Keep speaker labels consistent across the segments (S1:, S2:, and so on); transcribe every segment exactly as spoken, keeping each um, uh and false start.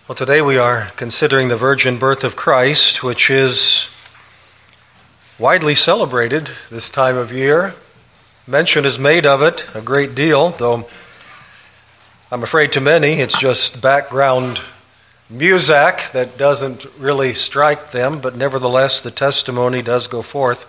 S1: Well, today we are considering the virgin birth of Christ, which is widely celebrated this time of year. Mention is made of it a great deal, though I'm afraid to many it's just background music that doesn't really strike them, but nevertheless the testimony does go forth.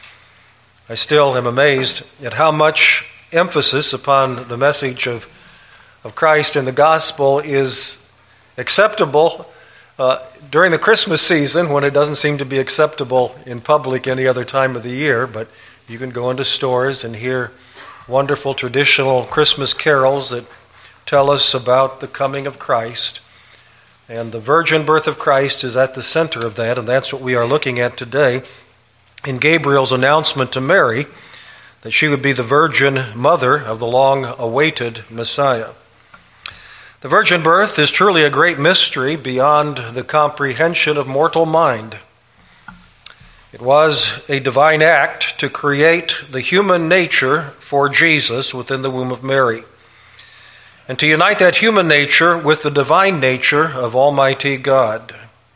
S1: I still am amazed at how much emphasis upon the message of, of Christ in the gospel is acceptable uh, during the Christmas season, when it doesn't seem to be acceptable in public any other time of the year. But you can go into stores and hear wonderful traditional Christmas carols that tell us about the coming of Christ. And the virgin birth of Christ is at the center of that, and that's what we are looking at today in Gabriel's announcement to Mary that she would be the virgin mother of the long-awaited Messiah. The virgin birth is truly a great mystery beyond the comprehension of mortal mind. It was a divine act to create the human nature for Jesus within the womb of Mary, and to unite that human nature with the divine nature of Almighty God.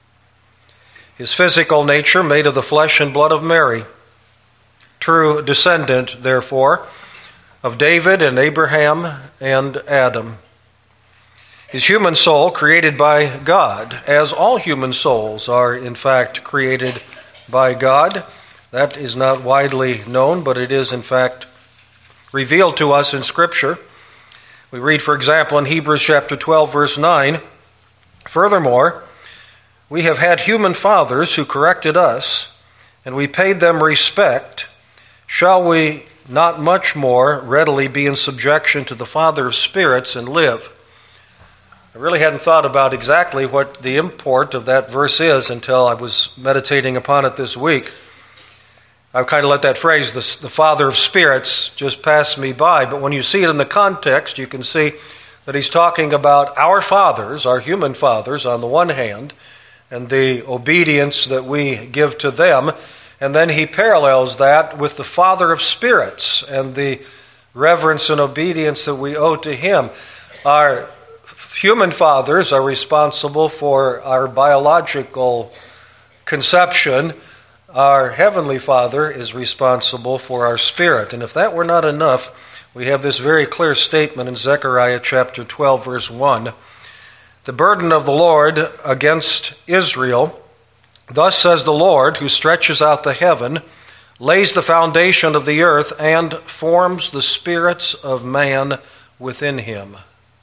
S1: His physical nature made of the flesh and blood of Mary, true descendant, therefore, of David and Abraham and Adam. His human soul created by God, as all human souls are in fact created by God. That is not widely known, but it is in fact revealed to us in Scripture. We read, for example, in Hebrews chapter twelve, verse nine, "Furthermore, we have had human fathers who corrected us, and we paid them respect. Shall we not much more readily be in subjection to the Father of spirits and live?" I really hadn't thought about exactly what the import of that verse is until I was meditating upon it this week. I've kind of let that phrase, the, the Father of spirits, just pass me by. But when you see it in the context, you can see that he's talking about our fathers, our human fathers, on the one hand, and the obedience that we give to them. And then he parallels that with the Father of spirits and the reverence and obedience that we owe to him. Our human fathers are responsible for our biological conception. Our Heavenly Father is responsible for our spirit. And if that were not enough, we have this very clear statement in Zechariah chapter twelve, verse one. "The burden of the Lord against Israel, thus says the Lord, who stretches out the heaven, lays the foundation of the earth, and forms the spirits of man within him."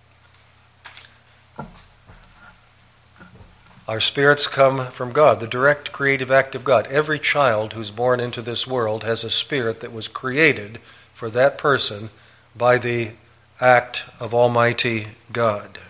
S1: Our spirits come from God, the direct creative act of God. Every child who's born into this world has a spirit that was created for that person by the act of Almighty God.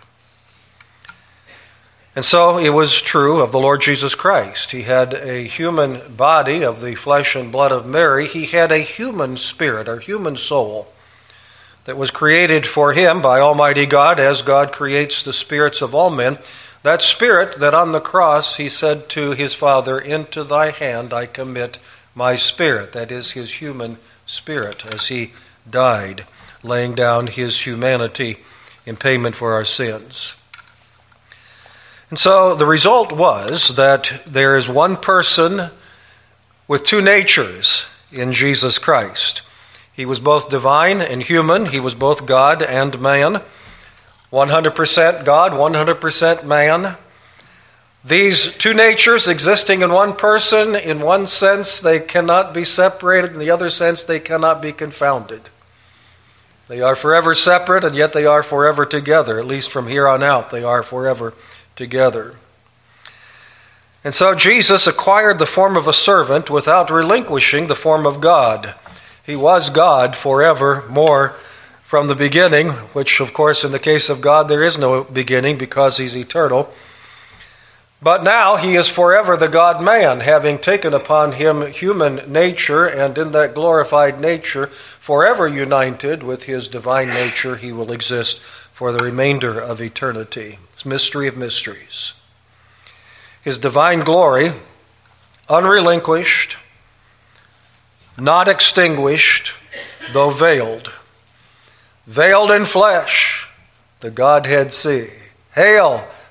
S1: And so it was true of the Lord Jesus Christ. He had a human body of the flesh and blood of Mary. He had a human spirit, or human soul, that was created for him by Almighty God, as God creates the spirits of all men. That spirit that on the cross he said to his Father, "Into thy hand I commit my spirit." That is his human spirit as he died, laying down his humanity in payment for our sins. And so the result was that there is one person with two natures in Jesus Christ. He was both divine and human. He was both God and man. one hundred percent God, one hundred percent man. These two natures existing in one person, in one sense they cannot be separated, in the other sense they cannot be confounded. They are forever separate, and yet they are forever together. At least from here on out, they are forever together. And so Jesus acquired the form of a servant without relinquishing the form of God. He was God forevermore from the beginning, which of course in the case of God there is no beginning because he's eternal. But now he is forever the God-man, having taken upon him human nature, and in that glorified nature, forever united with his divine nature, he will exist for the remainder of eternity. It's a mystery of mysteries. His divine glory, unrelinquished, not extinguished, though veiled. Veiled in flesh, the Godhead see. Hail,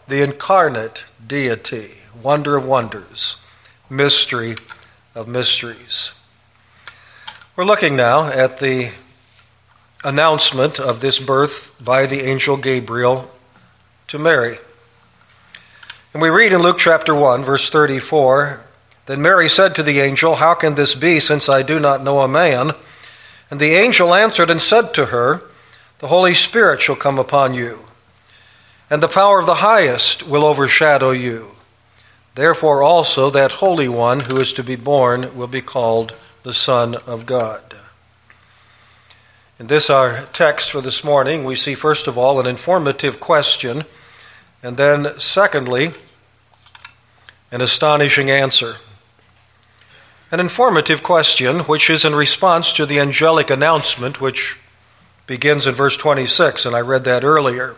S1: the incarnate deity, wonder of wonders, mystery of mysteries. We're looking now at the announcement of this birth by the angel Gabriel to Mary. And we read in Luke chapter one, verse thirty-four, "Then Mary said to the angel, 'How can this be, since I do not know a man?' And the angel answered and said to her, 'The Holy Spirit shall come upon you, and the power of the highest will overshadow you. Therefore also that Holy One who is to be born will be called the Son of God.'" In this, our text for this morning, we see first of all an informative question, and then secondly, an astonishing answer. An informative question, which is in response to the angelic announcement, which begins in verse twenty-six, and I read that earlier.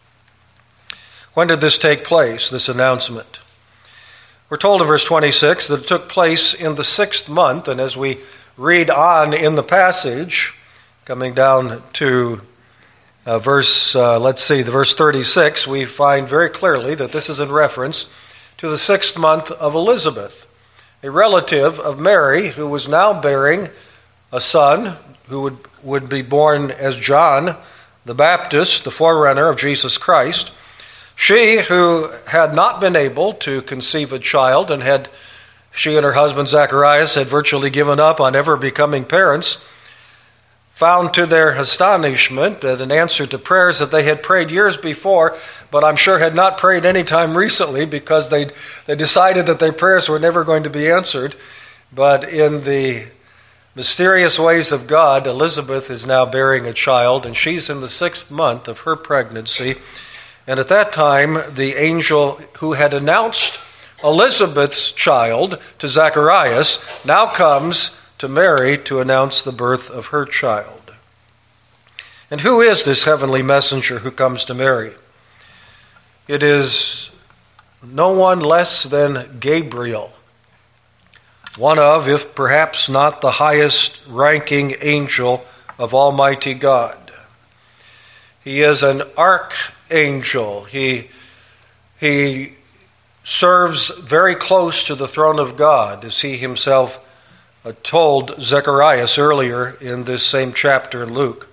S1: When did this take place, this announcement? We're told in verse twenty-six that it took place in the sixth month, and as we read on in the passage, coming down to uh, verse, uh, let's see, the verse thirty-six, we find very clearly that this is in reference to the sixth month of Elizabeth, a relative of Mary who was now bearing a son who would, would be born as John the Baptist, the forerunner of Jesus Christ. She, who had not been able to conceive a child and had, she and her husband Zacharias had virtually given up on ever becoming parents, found to their astonishment that in answer to prayers that they had prayed years before, but I'm sure had not prayed any time recently because they they decided that their prayers were never going to be answered. But in the mysterious ways of God, Elizabeth is now bearing a child, and she's in the sixth month of her pregnancy. And at that time, the angel who had announced Elizabeth's child to Zacharias now comes to Mary to announce the birth of her child. And who is this heavenly messenger who comes to Mary? It is no one less than Gabriel, one of, if perhaps not the highest ranking angel of Almighty God. He is an archangel. He, he serves very close to the throne of God, as he himself told Zacharias earlier in this same chapter in Luke.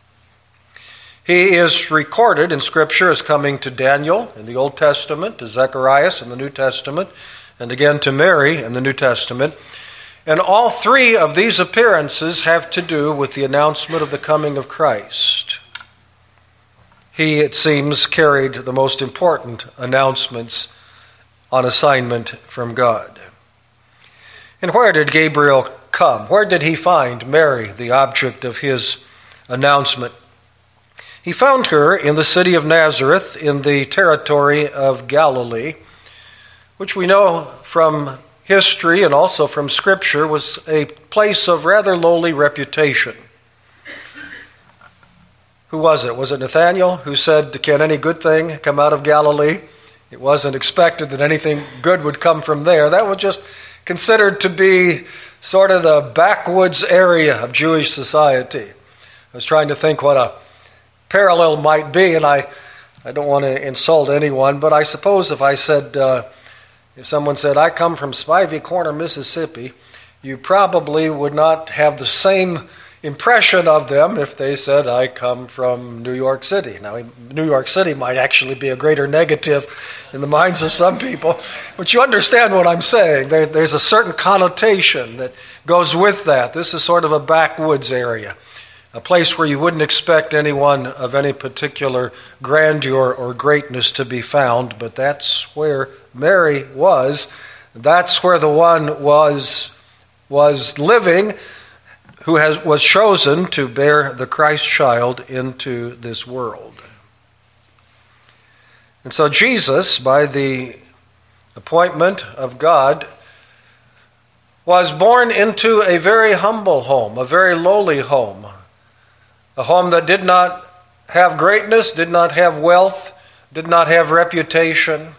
S1: He is recorded in Scripture as coming to Daniel in the Old Testament, to Zacharias in the New Testament, and again to Mary in the New Testament. And all three of these appearances have to do with the announcement of the coming of Christ. He, it seems, carried the most important announcements on assignment from God. And where did Gabriel come? Where did he find Mary, the object of his announcement? He found her in the city of Nazareth in the territory of Galilee, which we know from history and also from Scripture was a place of rather lowly reputation. Who was it? Was it Nathanael who said, "Can any good thing come out of Galilee?" It wasn't expected that anything good would come from there. That was just considered to be sort of the backwoods area of Jewish society. I was trying to think what a parallel might be, and I, I don't want to insult anyone, but I suppose if I said, uh, if someone said, "I come from Spivey Corner, Mississippi," you probably would not have the same impression of them if they said, "I come from New York City." Now, New York City might actually be a greater negative in the minds of some people, but you understand what I'm saying. There, there's a certain connotation that goes with that. This is sort of a backwoods area, a place where you wouldn't expect anyone of any particular grandeur or greatness to be found, but that's where Mary was. That's where the one was, was living who has, was chosen to bear the Christ child into this world. And so Jesus, by the appointment of God, was born into a very humble home, a very lowly home, a home that did not have greatness, did not have wealth, did not have reputation.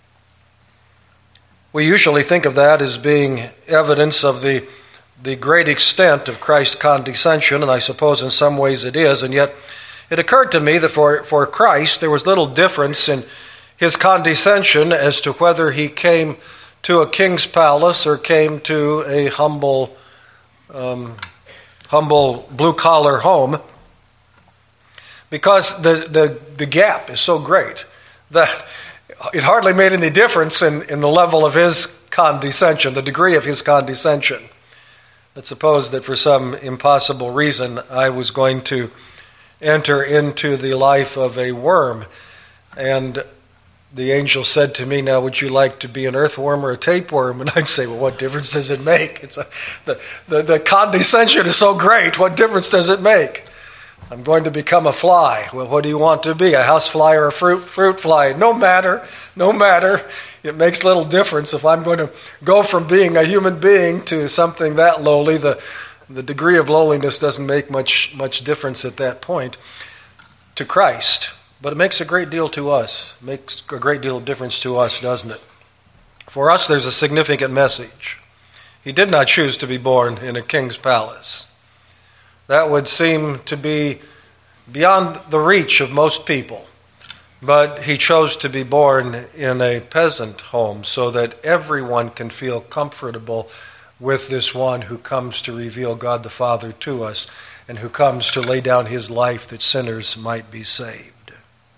S1: We usually think of that as being evidence of the the great extent of Christ's condescension, and I suppose in some ways it is, and yet it occurred to me that for, for Christ there was little difference in, his condescension as to whether he came to a king's palace or came to a humble, um, humble blue-collar home, because the, the, the gap is so great that it hardly made any difference in, in the level of his condescension, the degree of his condescension. Let's suppose that for some impossible reason I was going to enter into the life of a worm, and the angel said to me, now would you like to be an earthworm or a tapeworm? And I'd say, well, what difference does it make? It's a, the, the, the condescension is so great, what difference does it make? I'm going to become a fly. Well, what do you want to be, a house fly or a fruit fruit fly? No matter, no matter. It makes little difference. If I'm going to go from being a human being to something that lowly, the, the degree of lowliness doesn't make much, much difference at that point to Christ. But it makes a great deal to us. It makes a great deal of difference to us, doesn't it? For us, there's a significant message. He did not choose to be born in a king's palace. That would seem to be beyond the reach of most people. But he chose to be born in a peasant home so that everyone can feel comfortable with this one who comes to reveal God the Father to us and who comes to lay down his life that sinners might be saved.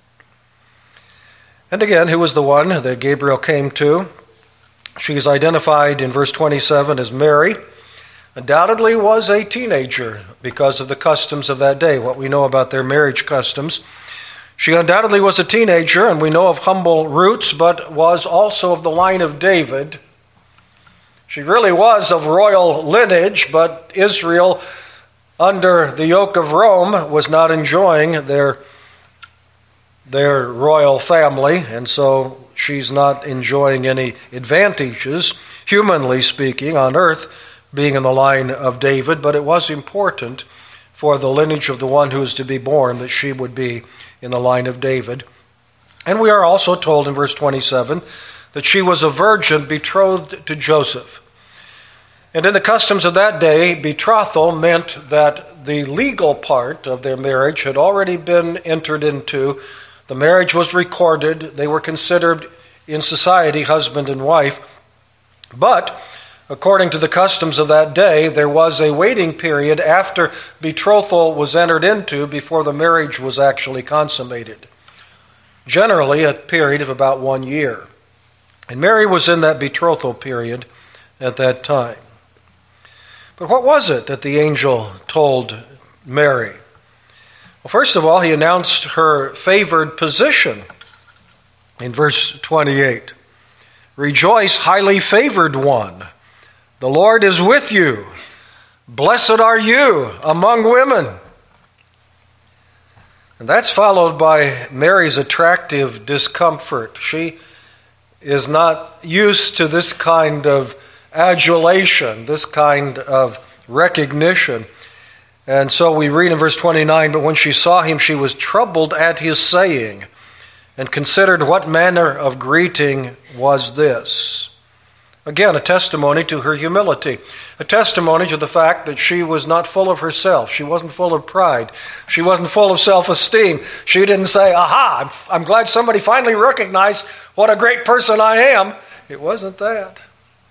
S1: And again, who was the one that Gabriel came to? She is identified in verse twenty-seven as Mary. Undoubtedly was a teenager because of the customs of that day, what we know about their marriage customs. She undoubtedly was a teenager, and we know of humble roots, but was also of the line of David. She really was of royal lineage, but Israel, under the yoke of Rome, was not enjoying their, their royal family, and so she's not enjoying any advantages, humanly speaking, on earth, being in the line of David, but it was important for the lineage of the one who is to be born that she would be in the line of David. And we are also told in verse twenty-seven that she was a virgin betrothed to Joseph. And in the customs of that day, betrothal meant that the legal part of their marriage had already been entered into. The marriage was recorded. They were considered in society husband and wife. But according to the customs of that day, there was a waiting period after betrothal was entered into before the marriage was actually consummated. Generally, a period of about one year. And Mary was in that betrothal period at that time. But what was it that the angel told Mary? Well, first of all, he announced her favored position in verse twenty-eight. Rejoice, highly favored one. The Lord is with you. Blessed are you among women. And that's followed by Mary's attractive discomfort. She is not used to this kind of adulation, this kind of recognition. And so we read in verse twenty-nine, but when she saw him, she was troubled at his saying and considered what manner of greeting was this. Again, a testimony to her humility, a testimony to the fact that she was not full of herself. She wasn't full of pride. She wasn't full of self-esteem. She didn't say, aha, I'm, I'm glad somebody finally recognized what a great person I am. It wasn't that.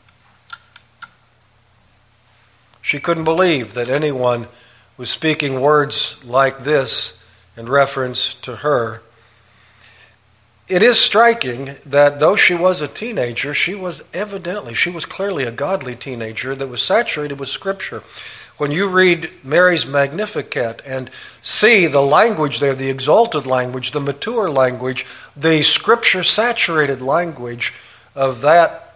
S1: She couldn't believe that anyone was speaking words like this in reference to her. It is striking that though she was a teenager, she was evidently, she was clearly a godly teenager that was saturated with Scripture. When you read Mary's Magnificat and see the language there, the exalted language, the mature language, the Scripture-saturated language of that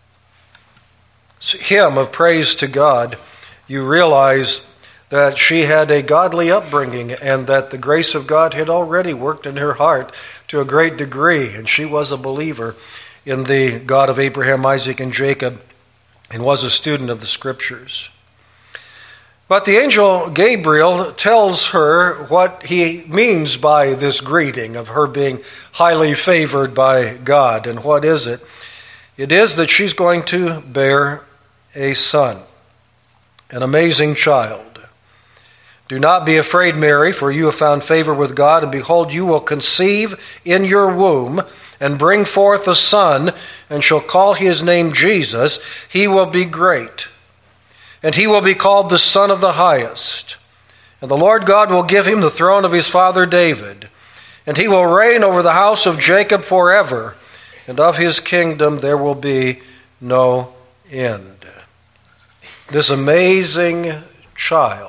S1: hymn of praise to God, you realize that she had a godly upbringing and that the grace of God had already worked in her heart to a great degree, and she was a believer in the God of Abraham, Isaac, and Jacob, and was a student of the Scriptures. But the angel Gabriel tells her what he means by this greeting of her being highly favored by God. And what is it? It is that she's going to bear a son, an amazing child. Do not be afraid, Mary, for you have found favor with God, and behold, you will conceive in your womb and bring forth a son, and shall call his name Jesus. He will be great, and he will be called the Son of the Highest. And the Lord God will give him the throne of his father David, and he will reign over the house of Jacob forever, and of his kingdom there will be no end. This amazing child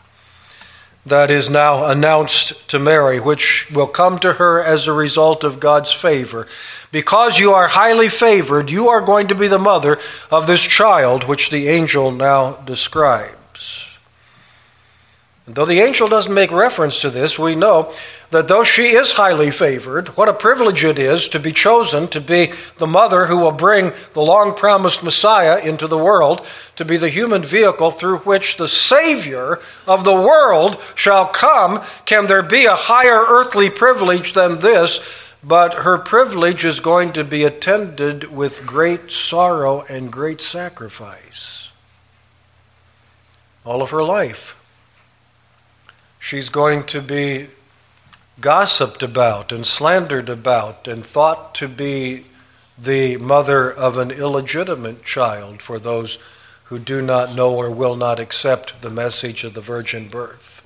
S1: that is now announced to Mary, which will come to her as a result of God's favor. Because you are highly favored, you are going to be the mother of this child, which the angel now describes. And though the angel doesn't make reference to this, we know that though she is highly favored, what a privilege it is to be chosen to be the mother who will bring the long-promised Messiah into the world, to be the human vehicle through which the Savior of the world shall come. Can there be a higher earthly privilege than this? But her privilege is going to be attended with great sorrow and great sacrifice. All of her life, she's going to be gossiped about and slandered about and thought to be the mother of an illegitimate child for those who do not know or will not accept the message of the virgin birth.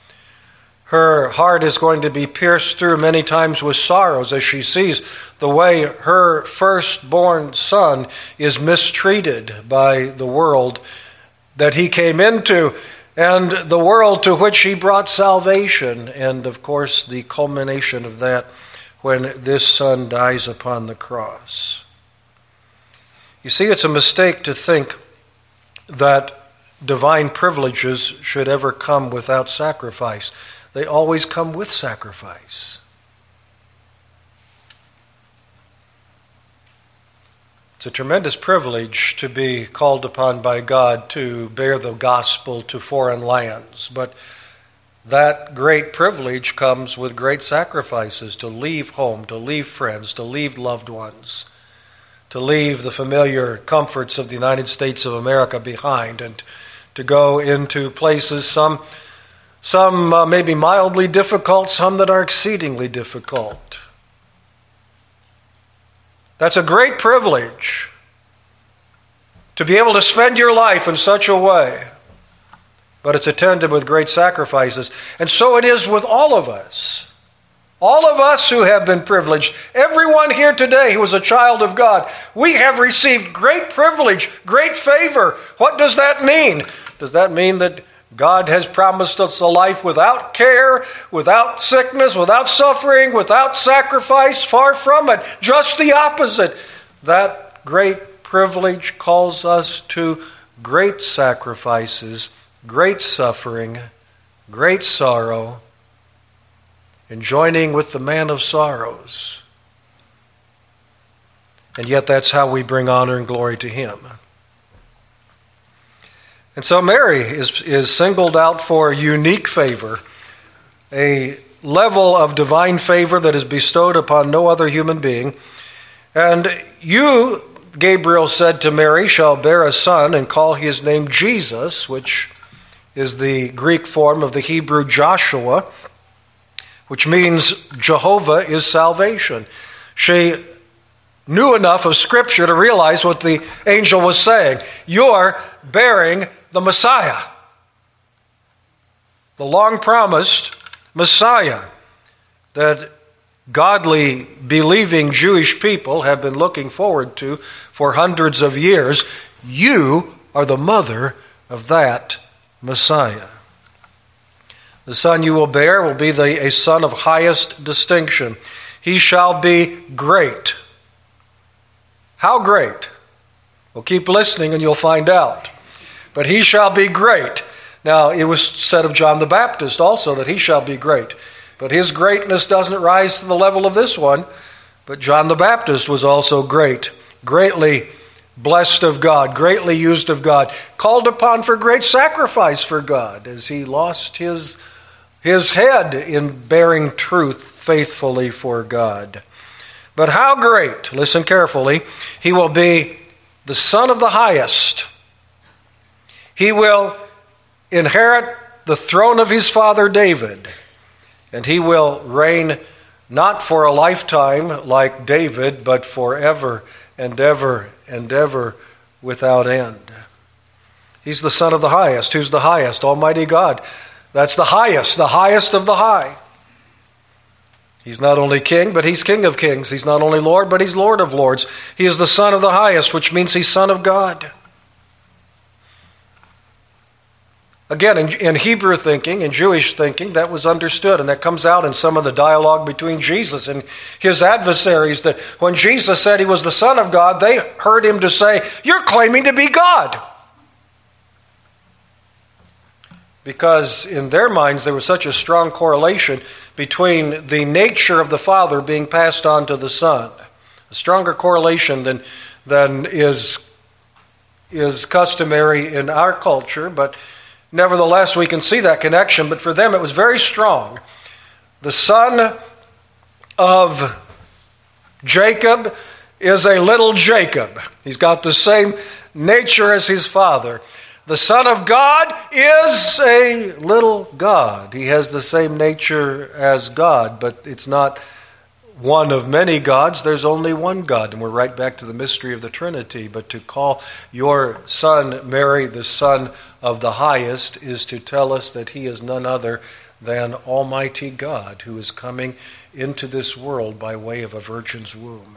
S1: Her heart is going to be pierced through many times with sorrows as she sees the way her firstborn son is mistreated by the world that he came into, and the world to which he brought salvation, and of course the culmination of that when this son dies upon the cross. You see, it's a mistake to think that divine privileges should ever come without sacrifice. They always come with sacrifice. It's a tremendous privilege to be called upon by God to bear the gospel to foreign lands. But that great privilege comes with great sacrifices, to leave home, to leave friends, to leave loved ones, to leave the familiar comforts of the United States of America behind, and to go into places, some, some uh, maybe mildly difficult, some that are exceedingly difficult. That's a great privilege, to be able to spend your life in such a way. But it's attended with great sacrifices. And so it is with all of us. All of us who have been privileged, everyone here today who is a child of God, we have received great privilege, great favor. What does that mean? Does that mean that God has promised us a life without care, without sickness, without suffering, without sacrifice? Far from it. Just the opposite. That great privilege calls us to great sacrifices, great suffering, great sorrow, and joining with the man of sorrows. And yet that's how we bring honor and glory to him. And so Mary is, is singled out for unique favor, a level of divine favor that is bestowed upon no other human being. And you, Gabriel said to Mary, shall bear a son and call his name Jesus, which is the Greek form of the Hebrew Joshua, which means Jehovah is salvation. She knew enough of Scripture to realize what the angel was saying. You're bearing the Messiah, the long-promised Messiah that godly, believing Jewish people have been looking forward to for hundreds of years. You are the mother of that Messiah. The son you will bear will be the, a son of highest distinction. He shall be great. How great? Well, keep listening and you'll find out. But he shall be great. Now, it was said of John the Baptist also that he shall be great. But his greatness doesn't rise to the level of this one. But John the Baptist was also great, greatly blessed of God, greatly used of God, called upon for great sacrifice for God as he lost his, his head in bearing truth faithfully for God. But how great, listen carefully, he will be the Son of the Highest. He will inherit the throne of his father David, and he will reign not for a lifetime like David, but forever and ever and ever without end. He's the Son of the highest. Who's the highest? Almighty God. That's the highest, the highest of the high. He's not only king, but he's King of kings. He's not only Lord, but he's Lord of lords. He is the Son of the highest, which means he's Son of God. Again, in, in Hebrew thinking, in Jewish thinking, that was understood, and that comes out in some of the dialogue between Jesus and his adversaries, that when Jesus said he was the Son of God, they heard him to say, "You're claiming to be God." Because in their minds there was such a strong correlation between the nature of the Father being passed on to the Son. A stronger correlation than, than is, is customary in our culture, but nevertheless we can see that connection. But for them it was very strong. The son of Jacob is a little Jacob. He's got the same nature as his father. The Son of God is a little God. He has the same nature as God, but it's not one of many gods. There's only one God, and we're right back to the mystery of the Trinity. But to call your son Mary the Son of the highest is to tell us that he is none other than Almighty God, who is coming into this world by way of a virgin's womb.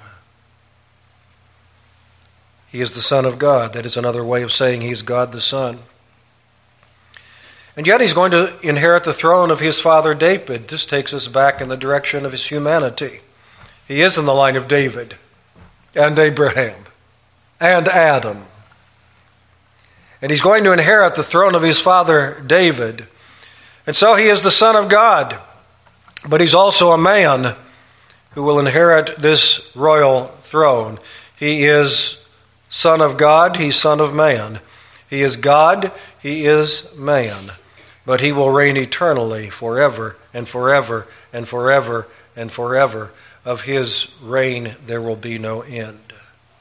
S1: He is the Son of God. That is another way of saying he's God the Son. And yet he's going to inherit the throne of his father David. This takes us back in the direction of his humanity. He is in the line of David and Abraham and Adam. And he's going to inherit the throne of his father David. And so he is the Son of God. But he's also a man who will inherit this royal throne. He is Son of God, he's Son of man. He is God, he is man. But he will reign eternally forever and forever and forever and forever. Of his reign there will be no end.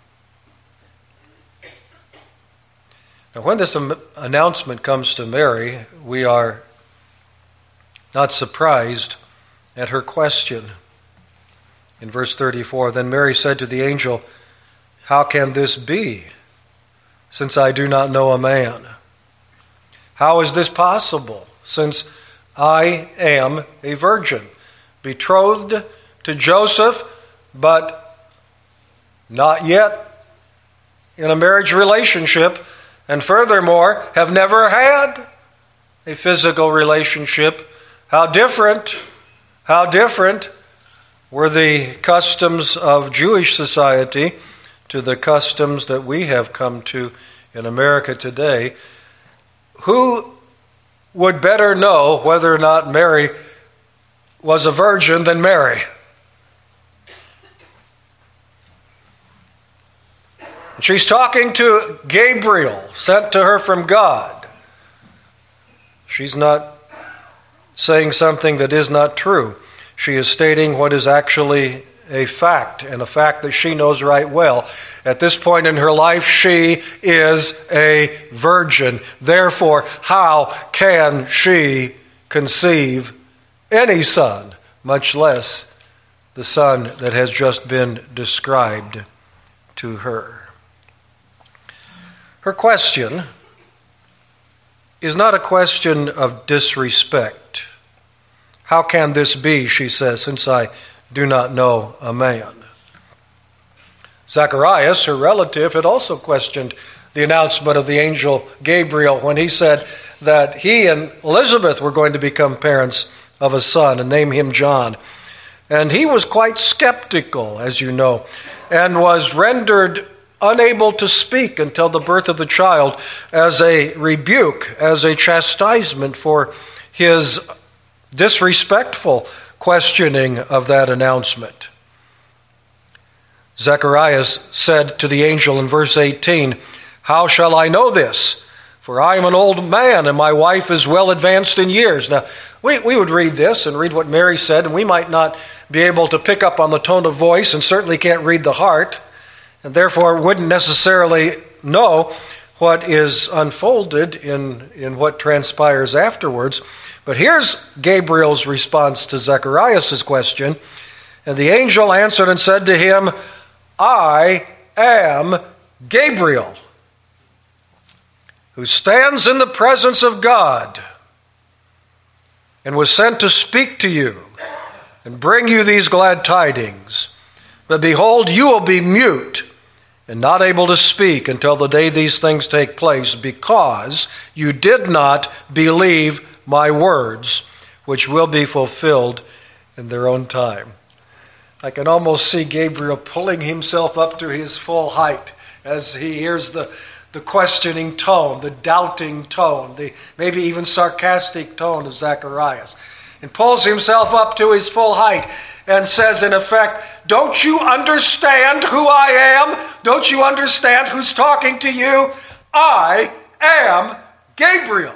S1: Now when this announcement comes to Mary, we are not surprised at her question. In verse thirty-four, then Mary said to the angel, "How can this be, since I do not know a man? How is this possible, since I am a virgin, betrothed to Joseph, but not yet in a marriage relationship, and furthermore, have never had a physical relationship? How different, how different were the customs of Jewish society to the customs that we have come to in America today. Who would better know whether or not Mary was a virgin than Mary?" She's talking to Gabriel, sent to her from God. She's not saying something that is not true. She is stating what is actually a fact, and a fact that she knows right well. At this point in her life, she is a virgin. Therefore, how can she conceive any son, much less the son that has just been described to her? Her question is not a question of disrespect. How can this be, she says, since I do not know a man? Zacharias, her relative, had also questioned the announcement of the angel Gabriel when he said that he and Elizabeth were going to become parents of a son and name him John. And he was quite skeptical, as you know, and was rendered unable to speak until the birth of the child as a rebuke, as a chastisement for his disrespectful questioning of that announcement. Zacharias said to the angel in verse eighteen, "How shall I know this? For I am an old man, and my wife is well advanced in years." Now, we, we would read this and read what Mary said, and we might not be able to pick up on the tone of voice, and certainly can't read the heart, and therefore wouldn't necessarily know what is unfolded in, in what transpires afterwards. But here's Gabriel's response to Zechariah's question. And the angel answered and said to him, I am Gabriel, who stands in the presence of God, and was sent to speak to you and bring you these glad tidings. But behold, you will be mute and not able to speak until the day these things take place, because you did not believe my words, which will be fulfilled in their own time. I can almost see Gabriel pulling himself up to his full height as he hears the, the questioning tone, the doubting tone, the maybe even sarcastic tone of Zacharias, and pulls himself up to his full height and says, in effect, don't you understand who I am? Don't you understand who's talking to you? I am Gabriel.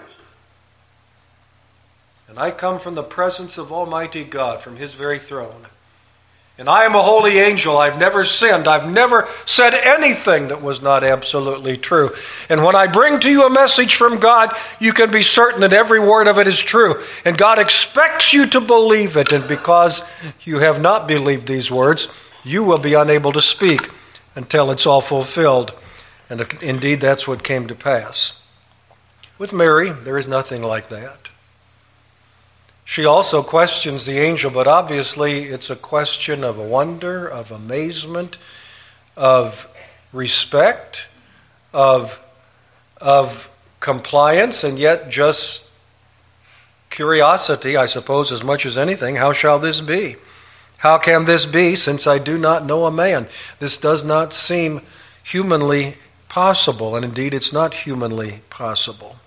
S1: And I come from the presence of Almighty God, from His very throne. And I am a holy angel. I've never sinned. I've never said anything that was not absolutely true. And when I bring to you a message from God, you can be certain that every word of it is true. And God expects you to believe it. And because you have not believed these words, you will be unable to speak until it's all fulfilled. And indeed, that's what came to pass. With Mary, there is nothing like that. She also questions the angel, but obviously it's a question of wonder, of amazement, of respect, of, of compliance, and yet just curiosity, I suppose, as much as anything. How shall this be? How can this be, since I do not know a man? This does not seem humanly possible, and indeed it's not humanly possible.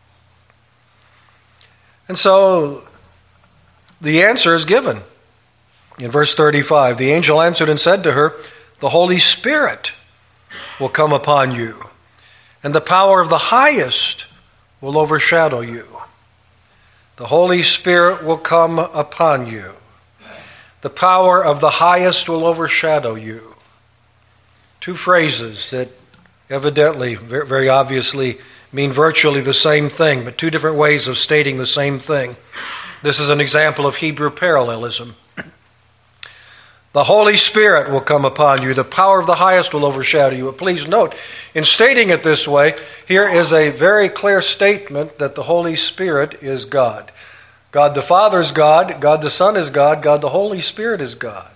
S1: And so the answer is given. In verse thirty-five, the angel answered and said to her, the Holy Spirit will come upon you, and the power of the highest will overshadow you. The Holy Spirit will come upon you. The power of the highest will overshadow you. Two phrases that evidently, very obviously, mean virtually the same thing, but two different ways of stating the same thing. This is an example of Hebrew parallelism. The Holy Spirit will come upon you. The power of the highest will overshadow you. But please note, in stating it this way, here is a very clear statement that the Holy Spirit is God. God the Father is God. God the Son is God. God the Holy Spirit is God.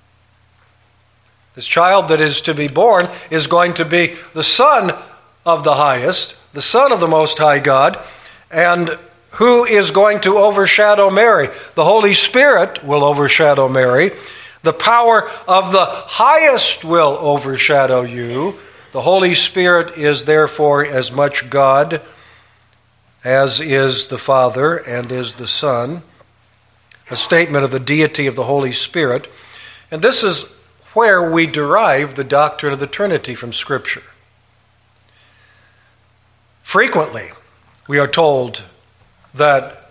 S1: This child that is to be born is going to be the Son of the highest, the Son of the Most High God, and who is going to overshadow Mary? The Holy Spirit will overshadow Mary. The power of the highest will overshadow you. The Holy Spirit is therefore as much God as is the Father and is the Son. A statement of the deity of the Holy Spirit. And this is where we derive the doctrine of the Trinity from Scripture. Frequently, we are told that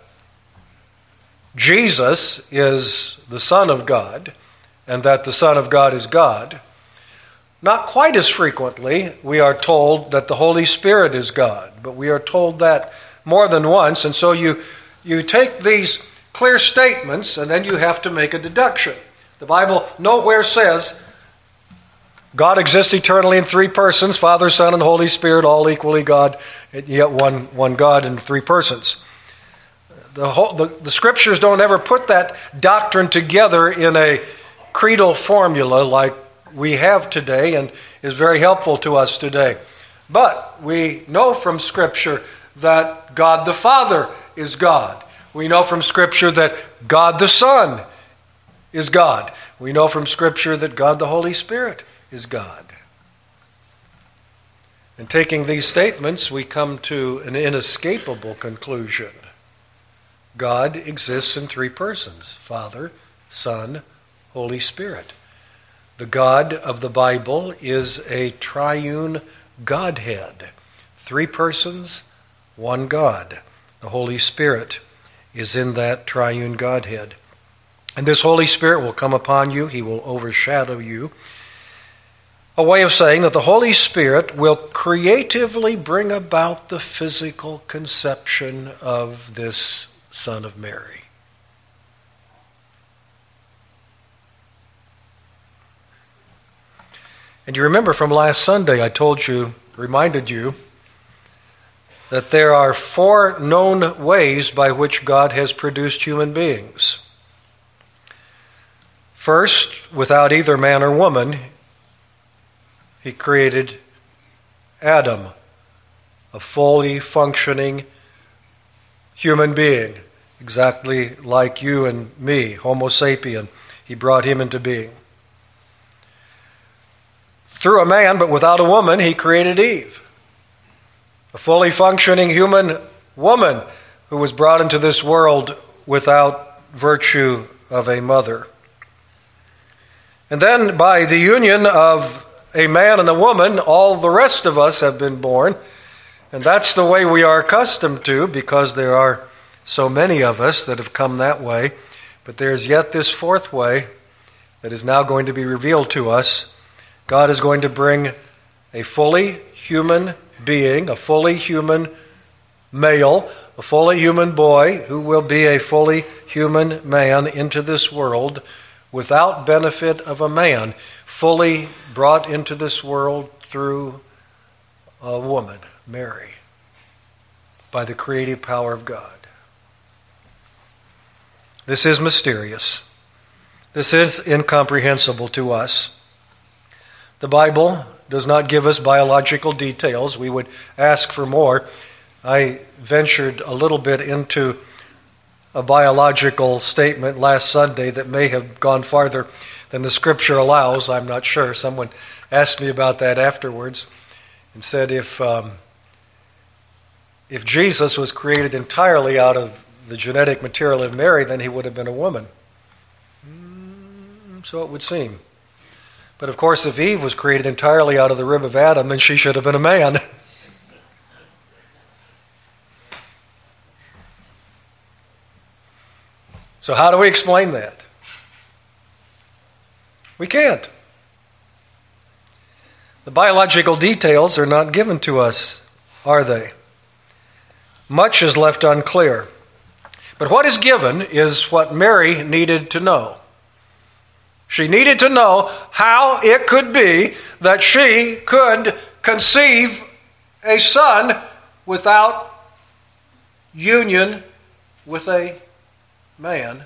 S1: Jesus is the Son of God and that the Son of God is God. Not quite as frequently, we are told that the Holy Spirit is God, but we are told that more than once, and so you, you take these clear statements and then you have to make a deduction. The Bible nowhere says God exists eternally in three persons, Father, Son, and Holy Spirit, all equally God, yet one, one God in three persons. The, whole, the, the Scriptures don't ever put that doctrine together in a creedal formula like we have today and is very helpful to us today. But we know from Scripture that God the Father is God. We know from Scripture that God the Son is God. We know from Scripture that God the Holy Spirit is God. And taking these statements, we come to an inescapable conclusion. God exists in three persons, Father, Son, Holy Spirit. The God of the Bible is a triune Godhead. Three persons, one God. The Holy Spirit is in that triune Godhead. And this Holy Spirit will come upon you. He will overshadow you. a way of saying that the Holy Spirit will creatively bring about the physical conception of this Son of Mary. And you remember from last Sunday, I told you, reminded you, that there are four known ways by which God has produced human beings. First, without either man or woman, He created Adam, a fully functioning human being, exactly like you and me, Homo sapien. He brought him into being. Through a man, but without a woman, He created Eve, a fully functioning human woman who was brought into this world without virtue of a mother. And then by the union of a man and a woman, all the rest of us have been born. And that's the way we are accustomed to, because there are so many of us that have come that way. But there's yet this fourth way that is now going to be revealed to us. God is going to bring a fully human being, a fully human male, a fully human boy who will be a fully human man into this world without benefit of a man, fully brought into this world through a woman, Mary, by the creative power of God. This is mysterious. This is incomprehensible to us. The Bible does not give us biological details. We would ask for more. I ventured a little bit into a biological statement last Sunday that may have gone farther than the Scripture allows. I'm not sure. Someone asked me about that afterwards and said if um, if Jesus was created entirely out of the genetic material of Mary, then He would have been a woman. Mm, so it would seem. But of course, if Eve was created entirely out of the rib of Adam, then she should have been a man. So how do we explain that? We can't. The biological details are not given to us, are they? Much is left unclear. But what is given is what Mary needed to know. She needed to know how it could be that she could conceive a son without union with a man.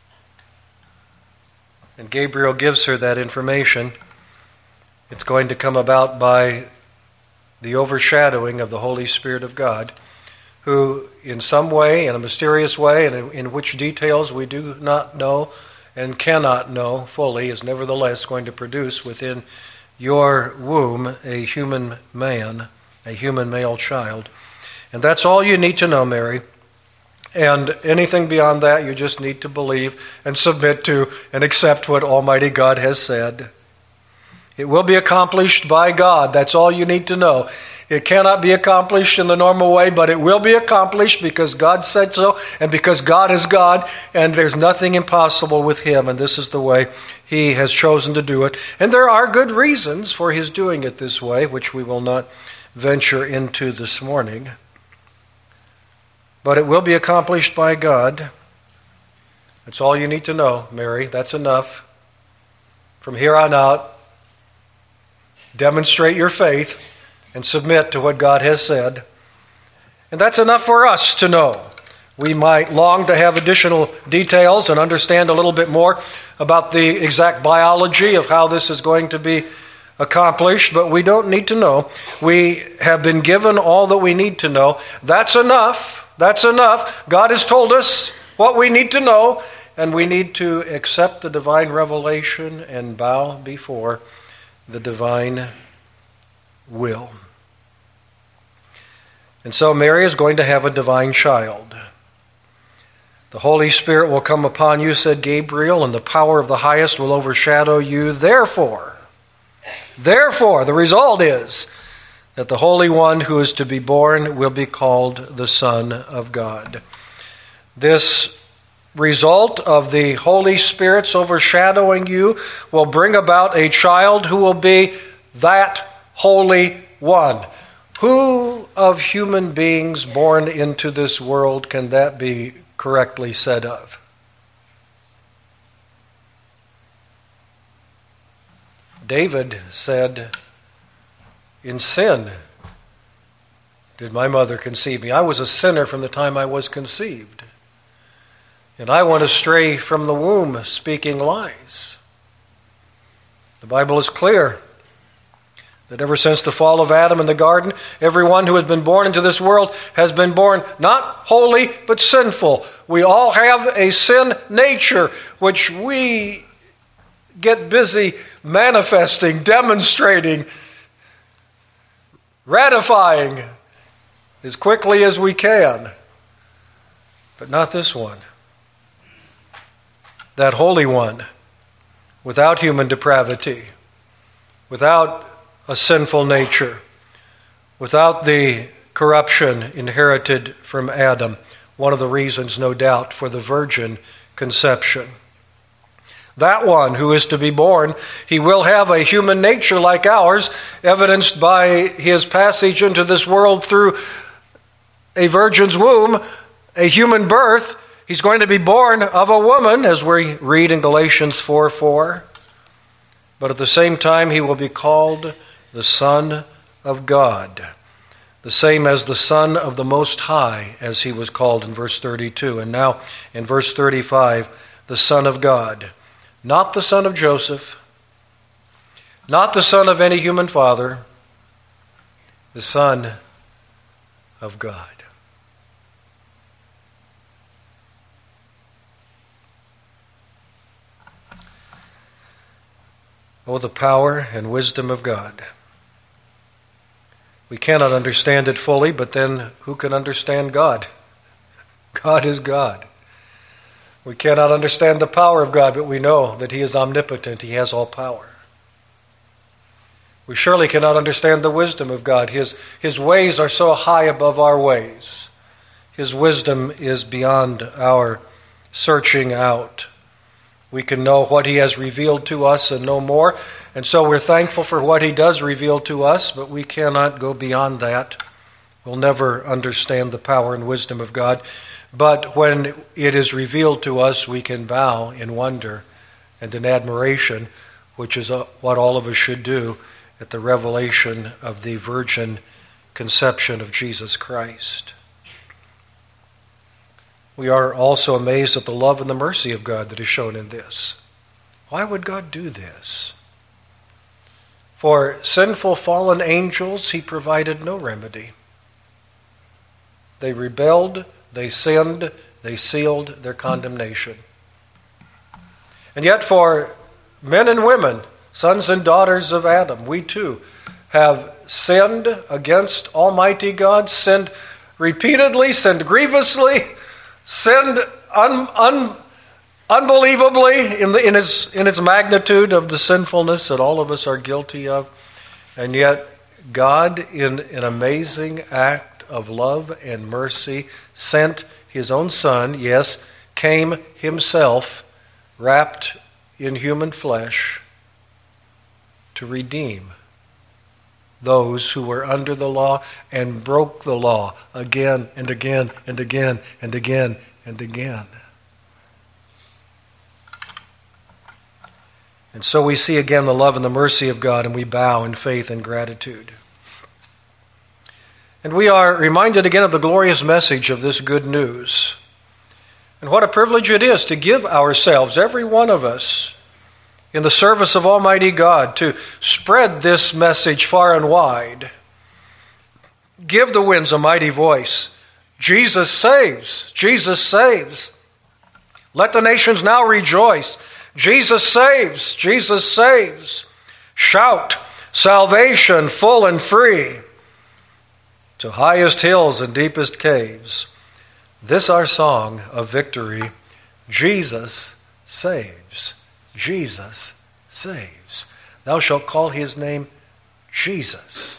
S1: And Gabriel gives her that information. It's going to come about by the overshadowing of the Holy Spirit of God, who in some way, in a mysterious way, and in, in which details we do not know and cannot know fully, is nevertheless going to produce within your womb a human man, a human male child. And that's all you need to know, Mary. And anything beyond that, you just need to believe and submit to and accept what Almighty God has said. It will be accomplished by God. That's all you need to know. It cannot be accomplished in the normal way, but it will be accomplished because God said so and because God is God, and there's nothing impossible with Him, and this is the way He has chosen to do it. And there are good reasons for His doing it this way, which we will not venture into this morning. But it will be accomplished by God. That's all you need to know, Mary. That's enough. From here on out, demonstrate your faith and submit to what God has said. And that's enough for us to know. We might long to have additional details and understand a little bit more about the exact biology of how this is going to be accomplished, but we don't need to know. We have been given all that we need to know. That's enough. That's enough. God has told us what we need to know, and we need to accept the divine revelation and bow before the divine will. And so Mary is going to have a divine child. The Holy Spirit will come upon you, said Gabriel, and the power of the highest will overshadow you. Therefore, therefore, the result is that the Holy One who is to be born will be called the Son of God. This result of the Holy Spirit's overshadowing you will bring about a child who will be that Holy One. Who of human beings born into this world can that be correctly said of? David said, in sin did my mother conceive me. I was a sinner from the time I was conceived. And I went astray from the womb, speaking lies. The Bible is clear that ever since the fall of Adam in the garden, everyone who has been born into this world has been born not holy, but sinful. We all have a sin nature, which we get busy manifesting, demonstrating, ratifying as quickly as we can. But not this one. That Holy One, without human depravity, without a sinful nature, without the corruption inherited from Adam. One of the reasons, no doubt, for the virgin conception. That one who is to be born, he will have a human nature like ours, evidenced by his passage into this world through a virgin's womb, a human birth. He's going to be born of a woman, as we read in Galatians four four. But at the same time, he will be called the Son of God, the same as the Son of the Most High, as he was called in verse thirty-two. And now in verse thirty-five, the Son of God. Not the son of Joseph, not the son of any human father, the Son of God. Oh, the power and wisdom of God. We cannot understand it fully, but then who can understand God? God is God. We cannot understand the power of God, but we know that he is omnipotent. He has all power. We surely cannot understand the wisdom of God. His, his ways are so high above our ways. His wisdom is beyond our searching out. We can know what he has revealed to us and no more. And so we're thankful for what he does reveal to us, but we cannot go beyond that. We'll never understand the power and wisdom of God. But when it is revealed to us, we can bow in wonder and in admiration, which is what all of us should do at the revelation of the virgin conception of Jesus Christ. We are also amazed at the love and the mercy of God that is shown in this. Why would God do this? For sinful fallen angels, he provided no remedy. They rebelled, they sinned, they sealed their condemnation. And yet for men and women, sons and daughters of Adam, we too have sinned against Almighty God, sinned repeatedly, sinned grievously, sinned un, un, unbelievably in, the, in, his, in its magnitude of the sinfulness that all of us are guilty of. And yet God, in an amazing act of love and mercy, sent his own Son, yes, came himself, wrapped in human flesh, to redeem those who were under the law and broke the law again and again and again and again and again. And so we see again the love and the mercy of God, and we bow in faith and gratitude. And we are reminded again of the glorious message of this good news. And what a privilege it is to give ourselves, every one of us, in the service of Almighty God, to spread this message far and wide. Give the winds a mighty voice. Jesus saves. Jesus saves. Let the nations now rejoice. Jesus saves. Jesus saves. Shout, salvation full and free, to highest hills and deepest caves. This our song of victory. Jesus saves. Jesus saves. Thou shalt call his name Jesus.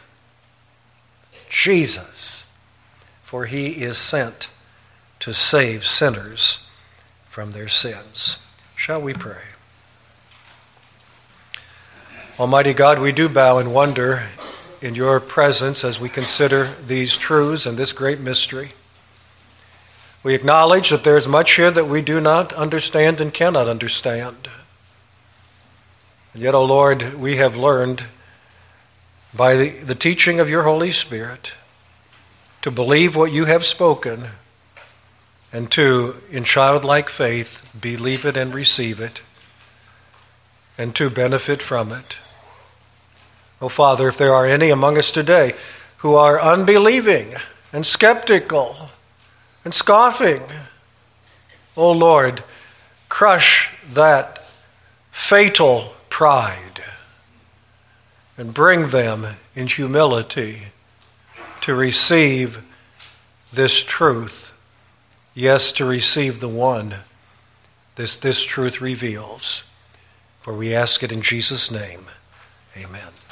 S1: Jesus. For he is sent to save sinners from their sins. Shall we pray? Almighty God, we do bow in wonder in your presence as we consider these truths and this great mystery. We acknowledge that there is much here that we do not understand and cannot understand. And yet, O Lord, we have learned by the, the teaching of your Holy Spirit to believe what you have spoken and to, in childlike faith, believe it and receive it and to benefit from it. Oh, Father, if there are any among us today who are unbelieving and skeptical and scoffing, oh, Lord, crush that fatal pride and bring them in humility to receive this truth. Yes, to receive the one this, this truth reveals. For we ask it in Jesus' name. Amen.